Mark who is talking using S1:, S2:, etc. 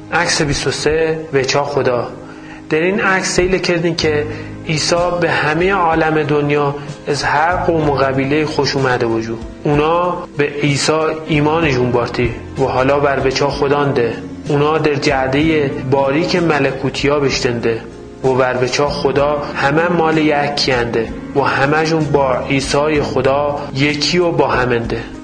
S1: عکس 23 وچا خدا. در این عکس سیل کردین که عیسی به همه عالم دنیا از هر قوم و قبیله خوش اومده وجود. اونا به عیسی ایمانشون بارتی و حالا بر وچا خدانده. اونا در جعده باریک ملکوتیا بشتنده و بر وچا خدا همه مال یکی انده و همه جون با عیسی خدا یکی و با همنده.